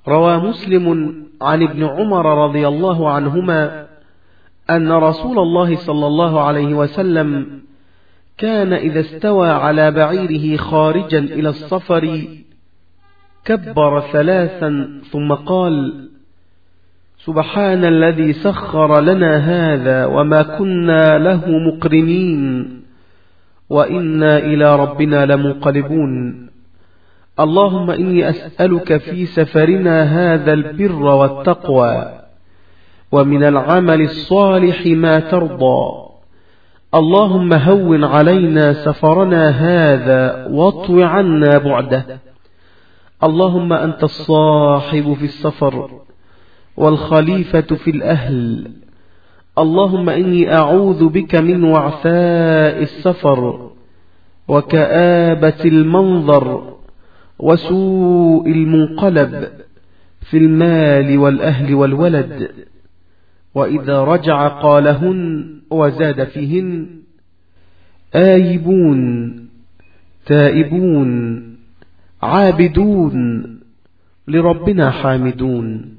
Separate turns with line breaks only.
روى مسلم عن ابن عمر رضي الله عنهما أن رسول الله صلى الله عليه وسلم كان إذا استوى على بعيره خارجا إلى السفر كبر 3 ثم قال: سبحان الذي سخر لنا هذا وما كنا له مقرنين وإنا إلى ربنا لمنقلبون. اللهم إني أسألك في سفرنا هذا البر والتقوى ومن العمل الصالح ما ترضى. اللهم هون علينا سفرنا هذا واطو عنا بعده. اللهم أنت الصاحب في السفر والخليفة في الأهل. اللهم إني أعوذ بك من وعثاء السفر وكآبة المنظر وسوء المنقلب في المال والأهل والولد. وإذا رجع قالهن وزاد فيهن: آيبون تائبون عابدون لربنا حامدون.